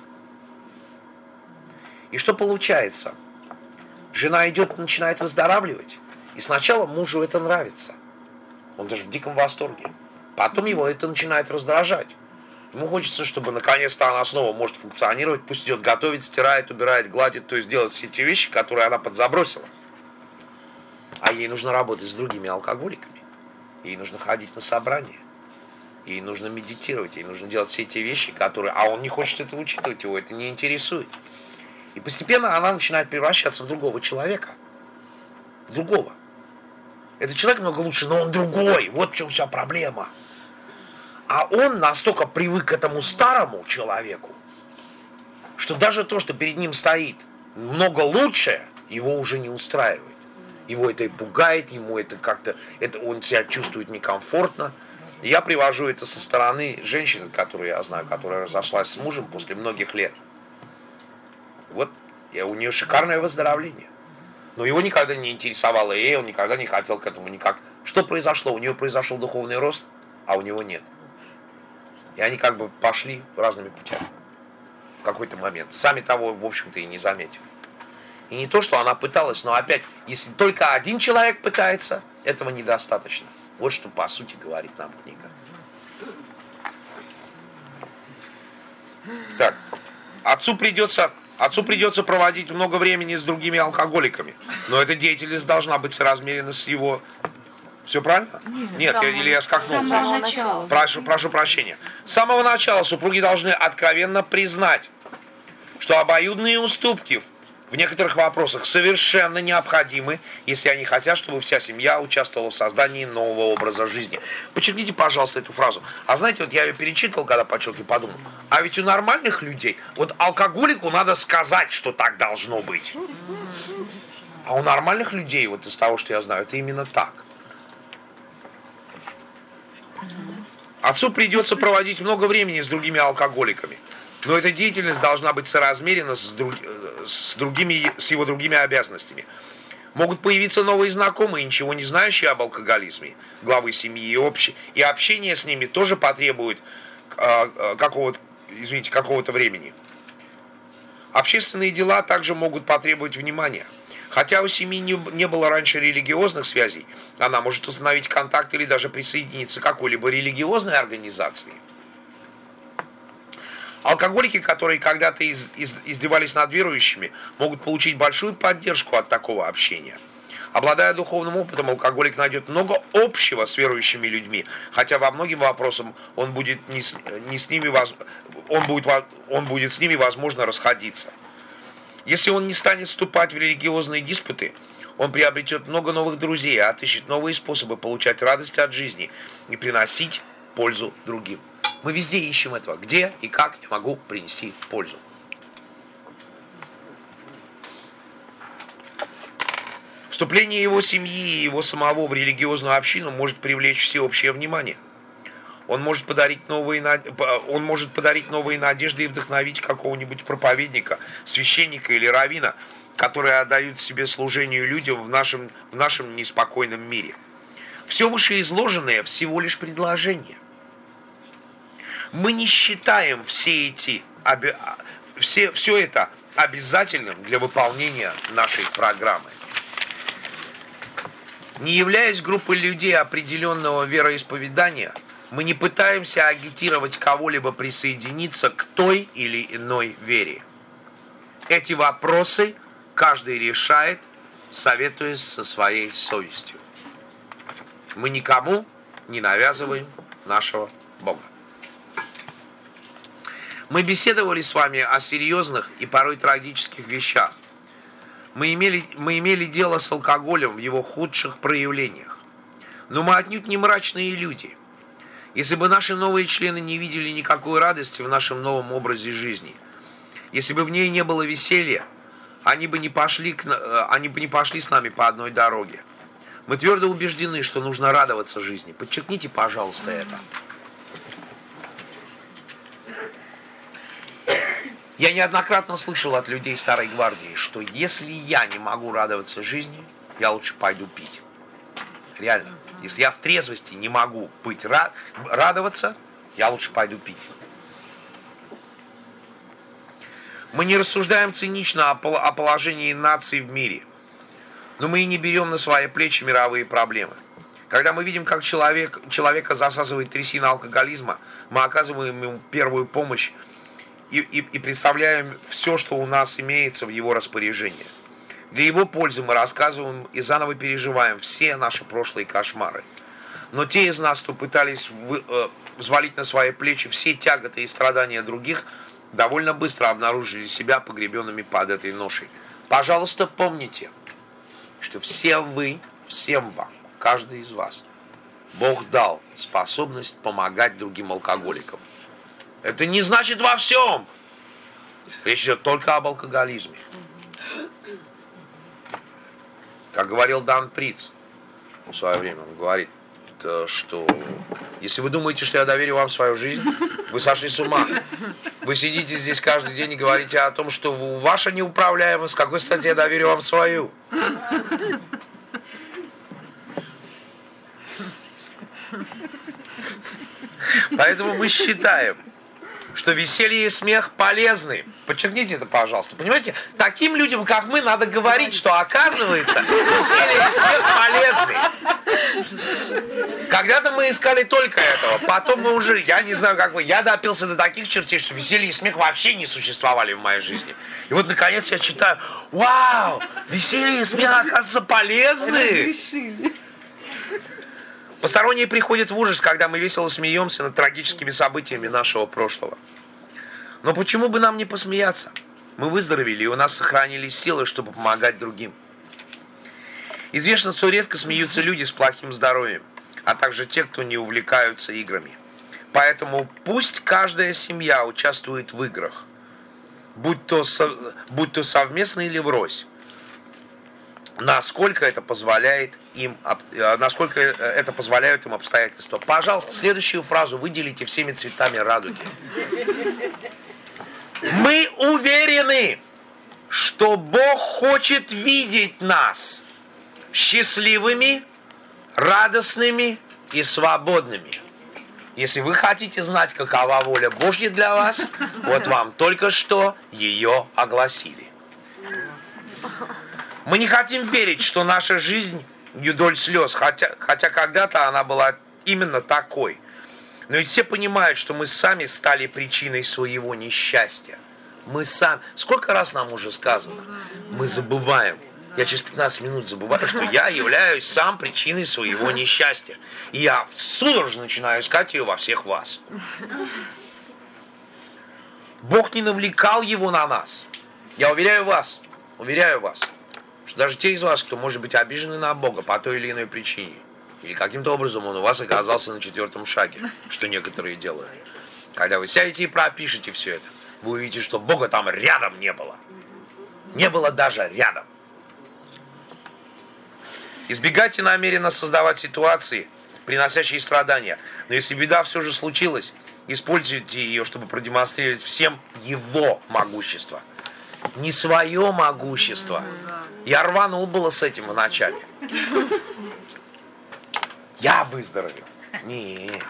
И что получается? Жена идет, начинает выздоравливать, и сначала мужу это нравится. Он даже в диком восторге. Потом его это начинает раздражать. Ему хочется, чтобы наконец-то она снова может функционировать, пусть идет готовить, стирает, убирает, гладит, то есть делать все те вещи, которые она подзабросила. А ей нужно работать с другими алкоголиками. Ей нужно ходить на собрания. Ей нужно медитировать, ей нужно делать все те вещи, которые... А он не хочет это учитывать, его это не интересует. И постепенно она начинает превращаться в другого человека. В другого. Этот человек много лучше, но он другой. Вот в чем вся проблема. А он настолько привык к этому старому человеку, что даже то, что перед ним стоит много лучше, его уже не устраивает. Его это и пугает, ему это как-то... он себя чувствует некомфортно. Я привожу это со стороны женщины, которую я знаю, которая разошлась с мужем после многих лет. Вот, у нее шикарное выздоровление. Но его никогда не интересовало ей, он никогда не хотел к этому никак. Что произошло? У нее произошел духовный рост, а у него нет. И они как бы пошли разными путями в какой-то момент. Сами того, в общем-то, и не заметили. И не то, что она пыталась, но опять, если только один человек пытается, этого недостаточно. Вот что, по сути, говорит нам книга. Так, отцу придется проводить много времени с другими алкоголиками, но эта деятельность должна быть соразмерена с его... Все правильно? Нет, или я скакнул? С самого начала. Прошу прощения. С самого начала супруги должны откровенно признать, что обоюдные уступки в некоторых вопросах совершенно необходимы, если они хотят, чтобы вся семья участвовала в создании нового образа жизни. Подчеркните, пожалуйста, эту фразу. А знаете, вот я ее перечитывал, когда подчеркивал, подумал, а ведь у нормальных людей, вот алкоголику надо сказать, что так должно быть. А у нормальных людей, вот из того, что я знаю, это именно так. Отцу придется проводить много времени с другими алкоголиками, но эта деятельность должна быть соразмерена с его другими обязанностями. Могут появиться новые знакомые, ничего не знающие об алкоголизме, главы семьи и общение с ними тоже потребует какого-то времени. Общественные дела также могут потребовать внимания. Хотя у семьи не было раньше религиозных связей, она может установить контакт или даже присоединиться к какой-либо религиозной организации. Алкоголики, которые когда-то издевались над верующими, могут получить большую поддержку от такого общения. Обладая духовным опытом, алкоголик найдет много общего с верующими людьми, хотя во многих вопросах он будет с ними, возможно, расходиться. Если он не станет вступать в религиозные диспуты, он приобретет много новых друзей, отыщет новые способы получать радость от жизни и приносить пользу другим. Мы везде ищем этого. Где и как я могу принести пользу? Вступление его семьи и его самого в религиозную общину может привлечь всеобщее внимание. Он может подарить новые надежды и вдохновить какого-нибудь проповедника, священника или раввина, которые отдают себе служению людям в нашем неспокойном мире. Все вышеизложенное всего лишь предложение. Мы не считаем все это обязательным для выполнения нашей программы. Не являясь группой людей определенного вероисповедания, мы не пытаемся агитировать кого-либо присоединиться к той или иной вере. Эти вопросы каждый решает, советуясь со своей совестью. Мы никому не навязываем нашего Бога. Мы беседовали с вами о серьезных и порой трагических вещах. Мы имели дело с алкоголем в его худших проявлениях. Но мы отнюдь не мрачные люди. Если бы наши новые члены не видели никакой радости в нашем новом образе жизни, если бы в ней не было веселья, они бы не пошли с нами по одной дороге. Мы твердо убеждены, что нужно радоваться жизни. Подчеркните, пожалуйста, это. Я неоднократно слышал от людей старой гвардии, что если я не могу радоваться жизни, я лучше пойду пить. Реально. Если я в трезвости не могу радоваться, я лучше пойду пить. Мы не рассуждаем цинично о положении наций в мире, но мы и не берем на свои плечи мировые проблемы. Когда мы видим, как человека засасывает трясина алкоголизма, мы оказываем ему первую помощь и представляем все, что у нас имеется в его распоряжении. Для его пользы мы рассказываем и заново переживаем все наши прошлые кошмары. Но те из нас, кто пытались взвалить на свои плечи все тяготы и страдания других, довольно быстро обнаружили себя погребенными под этой ношей. Пожалуйста, помните, что всем вам, каждый из вас, Бог дал способность помогать другим алкоголикам. Это не значит во всем. Речь идет только об алкоголизме. Как говорил Дан Приц в свое время, он говорит, что если вы думаете, что я доверю вам свою жизнь, вы сошли с ума. Вы сидите здесь каждый день и говорите о том, что ваша неуправляемость, с какой стати я доверю вам свою? Поэтому мы считаем, что веселье и смех полезны. Подчеркните это, пожалуйста. Понимаете, таким людям, как мы, надо говорить, что оказывается, веселье и смех полезны. Когда-то мы искали только этого, потом мы уже, я не знаю, как вы, я допился до таких чертей, что веселье и смех вообще не существовали в моей жизни. И вот, наконец, я читаю, вау, веселье и смех, оказывается, полезны. Посторонние приходят в ужас, когда мы весело смеемся над трагическими событиями нашего прошлого. Но почему бы нам не посмеяться? Мы выздоровели, и у нас сохранились силы, чтобы помогать другим. Известно, что редко смеются люди с плохим здоровьем, а также те, кто не увлекаются играми. Поэтому пусть каждая семья участвует в играх, будь то совместно или врозь. Насколько это позволяют им обстоятельства. Пожалуйста, следующую фразу выделите всеми цветами радуги. Мы уверены, что Бог хочет видеть нас счастливыми, радостными и свободными. Если вы хотите знать, какова воля Божья для вас, вот вам только что ее огласили. Мы не хотим верить, что наша жизнь юдоль слез, хотя когда-то она была именно такой. Но ведь все понимают, что мы сами стали причиной своего несчастья. Мы сами. Сколько раз нам уже сказано? Мы забываем. Я через 15 минут забываю, что я являюсь сам причиной своего несчастья. И я судорожно начинаю искать ее во всех вас. Бог не навлекал его на нас. Я уверяю вас, что даже те из вас, кто может быть обижены на Бога по той или иной причине, или каким-то образом он у вас оказался на 4-м шаге, что некоторые делают. Когда вы сядете и пропишете все это, вы увидите, что Бога там рядом не было. Не было даже рядом. Избегайте намеренно создавать ситуации, приносящие страдания. Но если беда все же случилась, используйте ее, чтобы продемонстрировать всем его могущество. Не свое могущество. Я рванул было с этим в начале. Я выздоровел. Нет.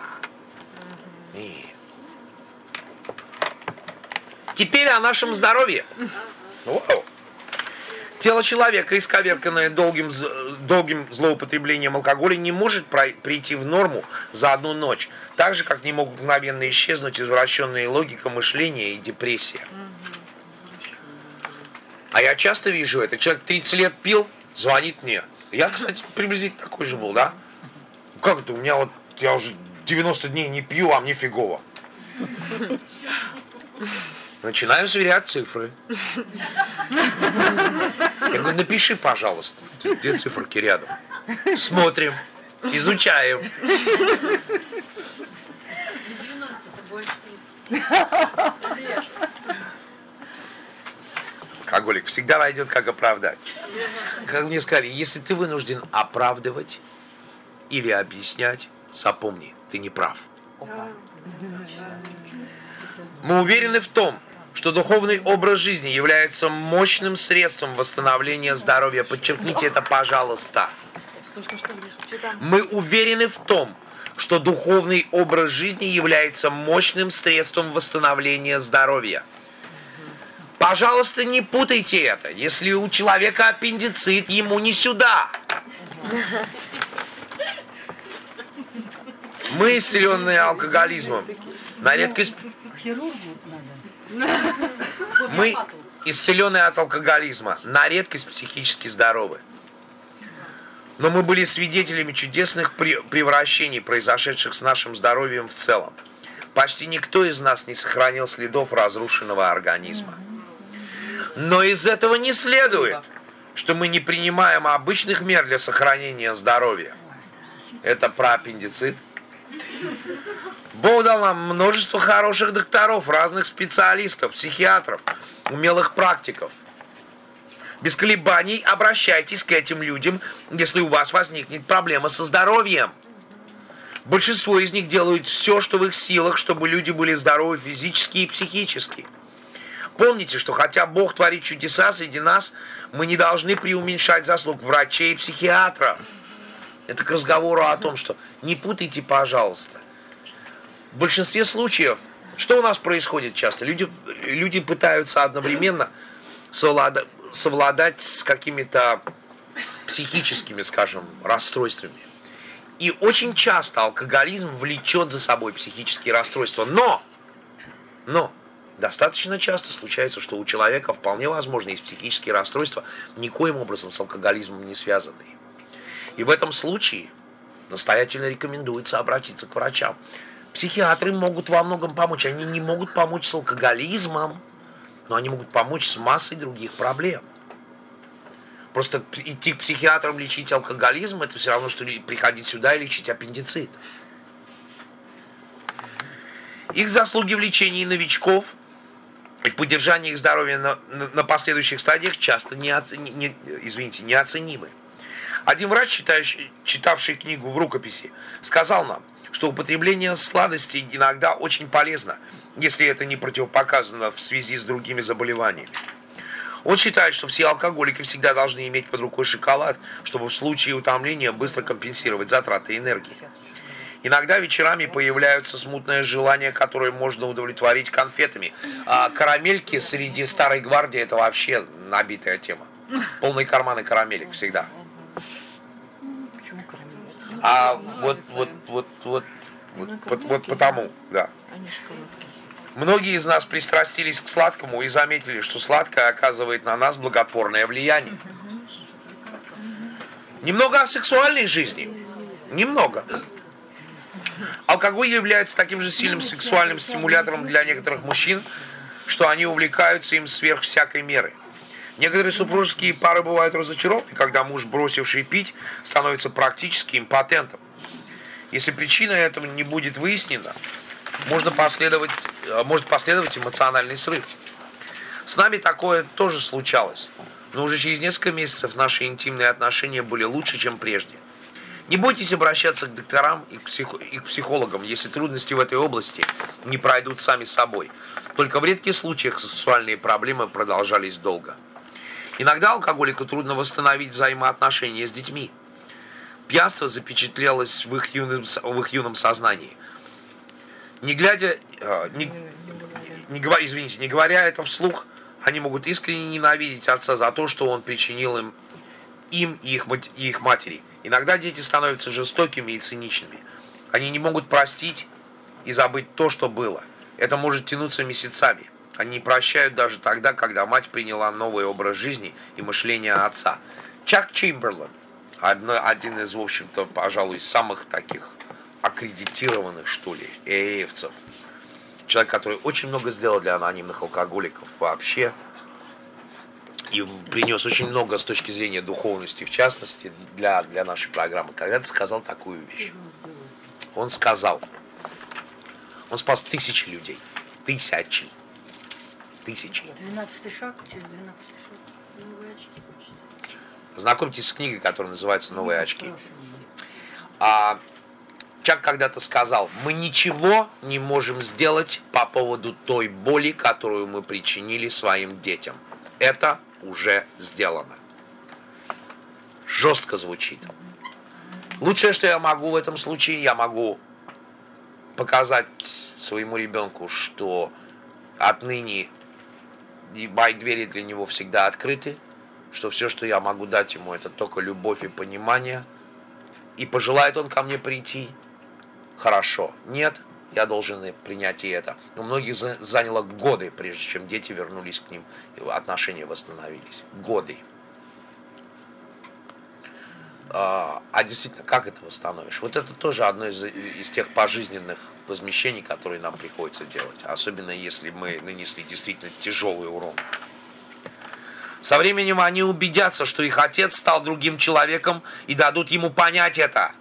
Теперь о нашем здоровье. Вау. Тело человека, исковерканное долгим злоупотреблением алкоголя, не может прийти в норму за одну ночь. Так же, как не могут мгновенно исчезнуть извращенная логика мышления и депрессия. А я часто вижу это. Человек 30 лет пил, звонит мне. Я, кстати, приблизительно такой же был, да? Как это? У меня вот, я уже 90 дней не пью, а мне фигово. Начинаем сверять цифры. Я говорю, напиши, пожалуйста, 2 циферки рядом. Смотрим, изучаем. 90-то больше 30. Алкоголик всегда найдет, как оправдать. Как мне сказали, если ты вынужден оправдывать или объяснять, запомни, ты не прав. Мы уверены в том, что духовный образ жизни является мощным средством восстановления здоровья. Подчеркните это, пожалуйста. Мы уверены в том, что духовный образ жизни является мощным средством восстановления здоровья. Пожалуйста, не путайте это. Если у человека аппендицит, ему не сюда. Мы, исцеленные алкоголизмом, на редкость... Мы, исцеленные от алкоголизма, на редкость психически здоровы. Но мы были свидетелями чудесных превращений, произошедших с нашим здоровьем в целом. Почти никто из нас не сохранил следов разрушенного организма. Но из этого не следует, что мы не принимаем обычных мер для сохранения здоровья. Это про аппендицит. Бог дал нам множество хороших докторов, разных специалистов, психиатров, умелых практиков. Без колебаний обращайтесь к этим людям, если у вас возникнет проблема со здоровьем. Большинство из них делают все, что в их силах, чтобы люди были здоровы физически и психически. Помните, что хотя Бог творит чудеса среди нас, мы не должны преуменьшать заслуг врачей и психиатров. Это к разговору о том, что не путайте, пожалуйста. В большинстве случаев, что у нас происходит часто? Люди пытаются одновременно совладать с какими-то психическими, скажем, расстройствами. И очень часто алкоголизм влечет за собой психические расстройства. Но достаточно часто случается, что у человека вполне возможно есть психические расстройства, никоим образом с алкоголизмом не связанные. И в этом случае настоятельно рекомендуется обратиться к врачам. Психиатры могут во многом помочь. Они не могут помочь с алкоголизмом, но они могут помочь с массой других проблем. Просто идти к психиатрам лечить алкоголизм, это все равно, что приходить сюда и лечить аппендицит. Их заслуги в лечении новичков и в поддержании их здоровья на последующих стадиях часто неоценимы. Один врач, читавший книгу в рукописи, сказал нам, что употребление сладостей иногда очень полезно, если это не противопоказано в связи с другими заболеваниями. Он считает, что все алкоголики всегда должны иметь под рукой шоколад, чтобы в случае утомления быстро компенсировать затраты энергии. Иногда вечерами появляются смутное желание, которое можно удовлетворить конфетами. А карамельки среди старой гвардии — это вообще набитая тема. Полные карманы карамелек всегда. А вот потому, да. Многие из нас пристрастились к сладкому и заметили, что сладкое оказывает на нас благотворное влияние. Немного о сексуальной жизни. Немного. Алкоголь является таким же сильным сексуальным стимулятором для некоторых мужчин, что они увлекаются им сверх всякой меры. Некоторые супружеские пары бывают разочарованы, когда муж, бросивший пить, становится практически импотентом. Если причина этому не будет выяснена, может последовать эмоциональный срыв. С нами такое тоже случалось, но уже через несколько месяцев наши интимные отношения были лучше, чем прежде. Не бойтесь обращаться к докторам и к психологам, если трудности в этой области не пройдут сами собой. Только в редких случаях сексуальные проблемы продолжались долго. Иногда алкоголику трудно восстановить взаимоотношения с детьми. Пьянство запечатлелось в их юном сознании. Не говоря это вслух, они могут искренне ненавидеть отца за то, что он причинил им и их матери. Иногда дети становятся жестокими и циничными. Они не могут простить и забыть то, что было. Это может тянуться месяцами. Они не прощают даже тогда, когда мать приняла новый образ жизни и мышление отца. Чак Чемберлен, один из, в общем-то, пожалуй, самых таких аккредитированных, что ли, ээевцев. Человек, который очень много сделал для анонимных алкоголиков вообще. И принес очень много с точки зрения духовности, в частности, для нашей программы. Когда-то сказал такую вещь. Он спас тысячи людей. Тысячи. 12-й шаг, через 12-й шаг. Новые очки. Знакомьтесь с книгой, которая называется «Новые очки». Чак когда-то сказал, мы ничего не можем сделать по поводу той боли, которую мы причинили своим детям. Это уже сделано. Жестко звучит. Лучшее, что я могу в этом случае, я могу показать своему ребенку, что отныне мои двери для него всегда открыты, что все, что я могу дать ему, это только любовь и понимание. И пожелает он ко мне прийти, хорошо. Нет, я должен принять и это. Но многих заняло годы, прежде чем дети вернулись к ним, и отношения восстановились. Годы. А действительно, как это восстановишь? Вот это тоже одно из тех пожизненных возмещений, которые нам приходится делать. Особенно если мы нанесли действительно тяжелый урон. Со временем они убедятся, что их отец стал другим человеком и дадут ему понять это.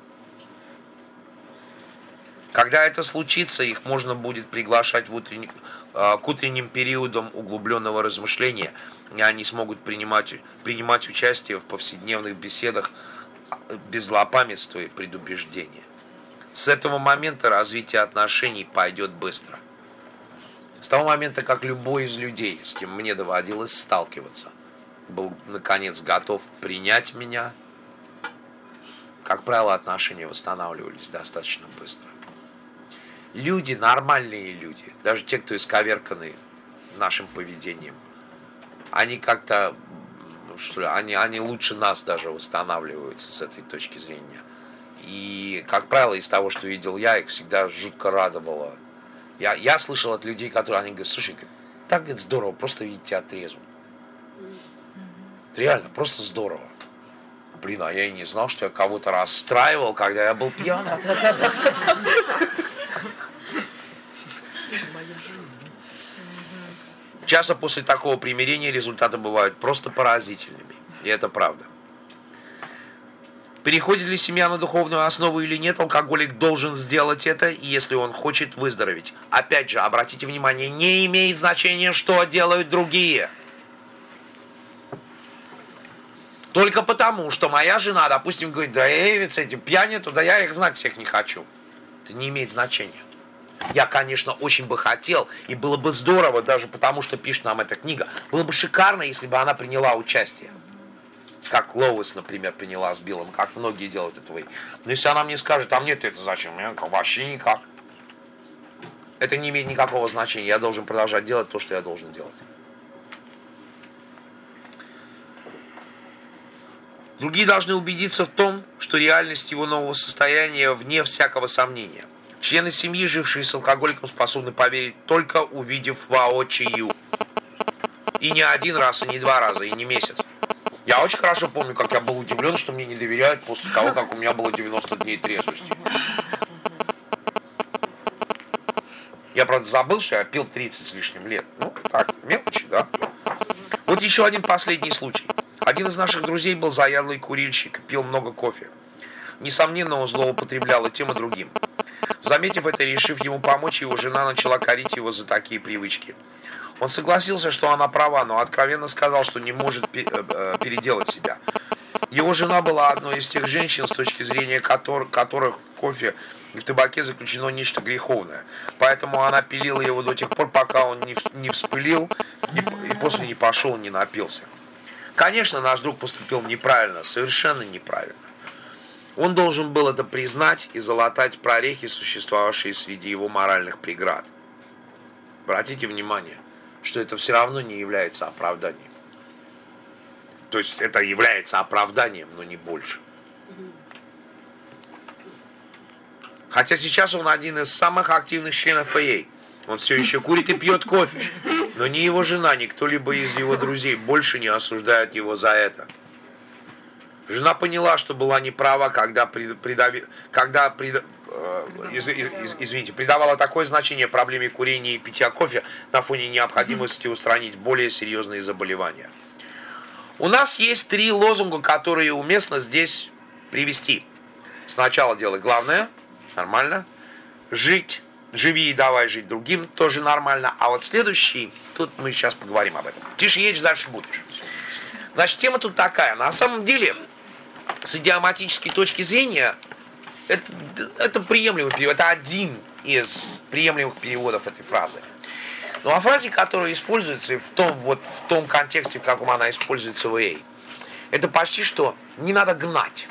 Когда это случится, их можно будет приглашать к утренним периодам углубленного размышления, и они смогут принимать участие в повседневных беседах без злопамятства и предубеждения. С этого момента развитие отношений пойдет быстро. С того момента, как любой из людей, с кем мне доводилось сталкиваться, был, наконец, готов принять меня, как правило, отношения восстанавливались достаточно быстро. Люди, нормальные люди, даже те, кто исковерканы нашим поведением, они как-то, что ли, они лучше нас даже восстанавливаются с этой точки зрения. И, как правило, из того, что видел я, их всегда жутко радовало. Я слышал от людей, которые, они говорят, слушай, так, говорит, здорово, просто видеть тебя трезвым. Реально, просто здорово. Блин, а я и не знал, что я кого-то расстраивал, когда я был пьян. Часто после такого примирения результаты бывают просто поразительными. И это правда. Переходит ли семья на духовную основу или нет, алкоголик должен сделать это, если он хочет выздороветь. Опять же, обратите внимание, не имеет значения, что делают другие. Только потому, что моя жена, допустим, говорит, да эти пьяни-то, да я их знать всех не хочу. Это не имеет значения. Я, конечно, очень бы хотел, и было бы здорово, даже потому, что пишет нам эта книга, было бы шикарно, если бы она приняла участие. Как Лоуис, например, приняла с Биллом, как многие делают этого. Но если она мне скажет, а мне-то это зачем? Мне вообще никак. Это не имеет никакого значения. Я должен продолжать делать то, что я должен делать. Другие должны убедиться в том, что реальность его нового состояния вне всякого сомнения. Члены семьи, жившие с алкоголиком, способны поверить, только увидев воочию. И не один раз, и не два раза, и не месяц. Я очень хорошо помню, как я был удивлен, что мне не доверяют после того, как у меня было 90 дней трезвости. Я, правда, забыл, что я пил 30 с лишним лет. Ну, так, мелочи, да? Вот еще один последний случай. Один из наших друзей был заядлый курильщик и пил много кофе. Несомненно, он злоупотреблял и тем, и другим. Заметив это и решив ему помочь, его жена начала корить его за такие привычки. Он согласился, что она права, но откровенно сказал, что не может переделать себя. Его жена была одной из тех женщин, с точки зрения которых в кофе и в табаке заключено нечто греховное. Поэтому она пилила его до тех пор, пока он не вспылил и после не пошел, не напился. Конечно, наш друг поступил неправильно, совершенно неправильно. Он должен был это признать и залатать прорехи, существовавшие среди его моральных преград. Обратите внимание, что это все равно не является оправданием. То есть это является оправданием, но не больше. Хотя сейчас он один из самых активных членов АА. Он все еще курит и пьет кофе. Но ни его жена, ни кто-либо из его друзей больше не осуждают его за это. Жена поняла, что была неправа, когда придавала такое значение проблеме курения и питья кофе на фоне необходимости устранить более серьезные заболевания. У нас есть 3 лозунга, которые уместно здесь привести. Сначала делай главное, нормально. Живи и давай жить другим, тоже нормально. А вот следующий, тут мы сейчас поговорим об этом. Тише едешь, дальше будешь. Значит, тема тут такая. На самом деле, с идиоматической точки зрения, Это приемлемый перевод, это один из приемлемых переводов этой фразы. Ну а фраза, которая используется в том контексте, в каком она используется в AA, это почти что не надо гнать.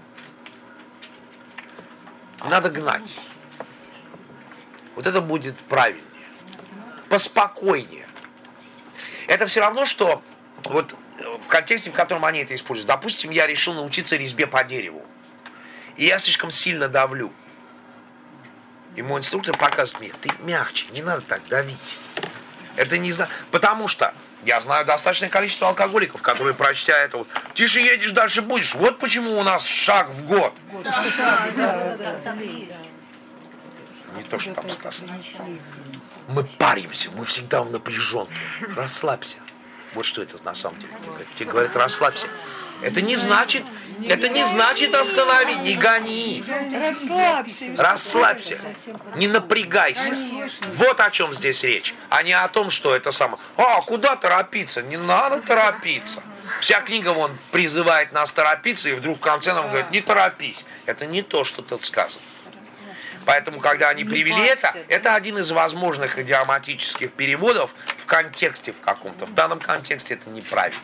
Надо гнать. Вот это будет правильнее. Поспокойнее. Это все равно, что вот в контексте, в котором они это используют. Допустим, я решил научиться резьбе по дереву. И я слишком сильно давлю. И мой инструктор показывает мне: ты мягче, не надо так давить. Это не знаю. Потому что я знаю достаточное количество алкоголиков, которые, прочтя это, вот, тише едешь, дальше будешь. Вот почему у нас шаг в год. Не то, что там сказано. Мы паримся, мы всегда в напряженке. Расслабься. Вот что это на самом деле. Тебе говорят: расслабься. Это не значит останови, не гони. Расслабься. Не напрягайся. Вот о чем здесь речь. А не о том, что это самое. Куда торопиться? Не надо торопиться. Вся книга вон призывает нас торопиться, и вдруг в конце нам говорит: не торопись. Это не то, что тут сказано. Поэтому, когда они привели это один из возможных идиоматических переводов в контексте в каком-то. В данном контексте это неправильно.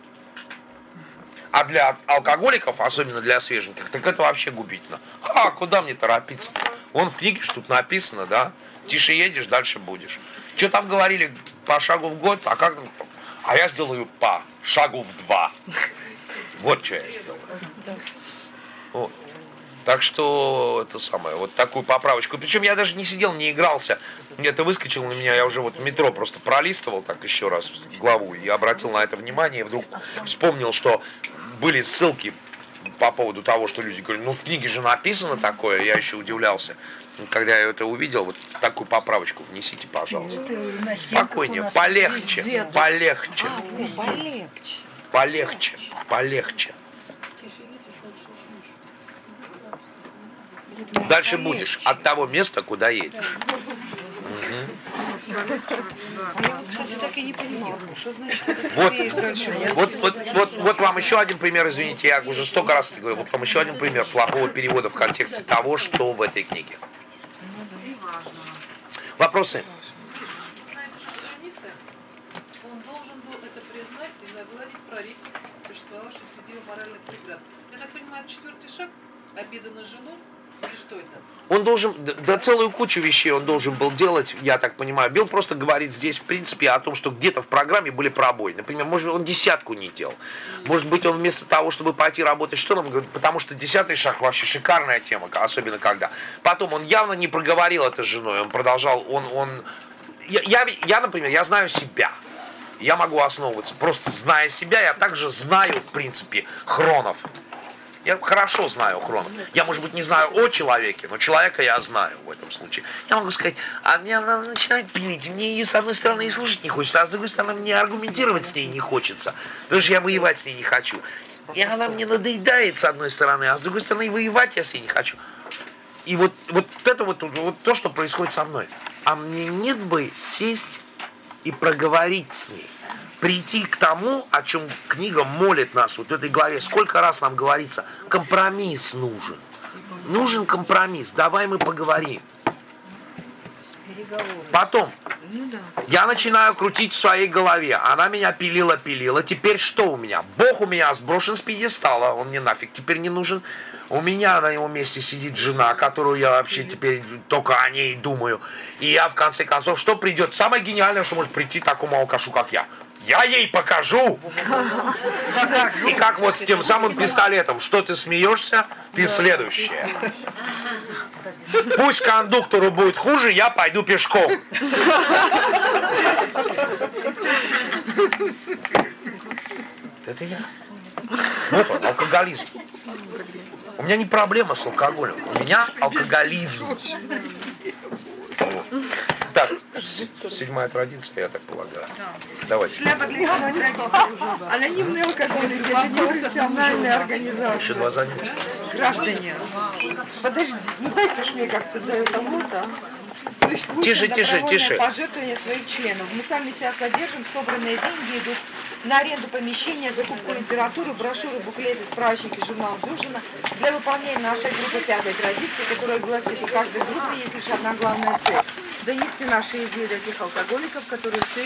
А для алкоголиков, особенно для свеженьких, так это вообще губительно. Куда мне торопиться? Вон в книге что тут написано, да? Тише едешь, дальше будешь. Что там говорили? По шагу в год? А я сделаю по шагу в 2. Вот что я сделаю. Вот. Так что это самое, вот такую поправочку. Причем я даже не сидел, не игрался. Это выскочило на меня, я уже вот в метро просто пролистывал так еще раз главу и обратил на это внимание. И вдруг вспомнил, что были ссылки по поводу того, что люди говорят: в книге же написано такое. Я еще удивлялся. Когда я это увидел, вот такую поправочку внесите, пожалуйста. Спокойнее, полегче. Дальше будешь от того места, куда едешь. Вот вам еще один пример, извините, я уже столько раз это говорил, вот вам еще один пример плохого перевода в контексте того, что в этой книге. Вопросы? Он должен был это признать и нагладить прорехи, существовавшие среди его моральных преград. Я так понимаю, 4-й шаг — обида на жену, или что это? Он должен, целую кучу вещей он должен был делать, я так понимаю. Билл просто говорит здесь, в принципе, о том, что где-то в программе были пробои. Например, может, он 10-ку не делал. Может быть, он вместо того, чтобы пойти работать штурмом, говорит, потому что 10-й шаг вообще шикарная тема, особенно когда. Потом он явно не проговорил это с женой, он продолжал, я, например, я знаю себя. Я могу основываться, просто зная себя, я также знаю, в принципе, хронов. Я хорошо знаю хронов. Я, может быть, не знаю о человеке, но человека я знаю в этом случае. Я могу сказать: мне она начинает пилить, мне ее с одной стороны и слушать не хочется, а с другой стороны мне аргументировать с ней не хочется, потому что я воевать с ней не хочу. И она мне надоедает с одной стороны, а с другой стороны воевать я с ней не хочу. И вот это вот то, что происходит со мной. А мне нет бы сесть и проговорить с ней. Прийти к тому, о чем книга молит нас, вот в этой главе, сколько раз нам говорится: компромисс нужен. Нужен компромисс, давай мы поговорим. Потом, я начинаю крутить в своей голове, она меня пилила, теперь что у меня? Бог у меня сброшен с пьедестала, он мне нафиг теперь не нужен. У меня на его месте сидит жена, которую я вообще теперь только о ней думаю. И я, в конце концов, что придет? Самое гениальное, что может прийти такому алкашу, как я. Я ей покажу. И как вот с тем самым пистолетом. Что ты смеешься? Ты следующая. Пусть кондуктору будет хуже, я пойду пешком. Это я. Вот он, алкоголизм. У меня не проблема с алкоголем. У меня алкоголизм. Так, 7-я традиция, я так полагаю. Давайте. Шляпа для 7-й традиции. Анонимные алкоголики, это не профессиональная организация. Еще 2 занятия. Граждане, подожди, дайте ж мне как-то до этого-то. Тише. Пожертвования своих членов. Мы сами себя содержим, собранные деньги идут на аренду помещения, закупку литературы, брошюры, буклеты, справочники, журнал «Дюжина» для выполнения нашей группы пятой традиции, которая гласит, у каждой группы есть лишь одна главная цель – донести наши идеи до тех алкоголиков, которые все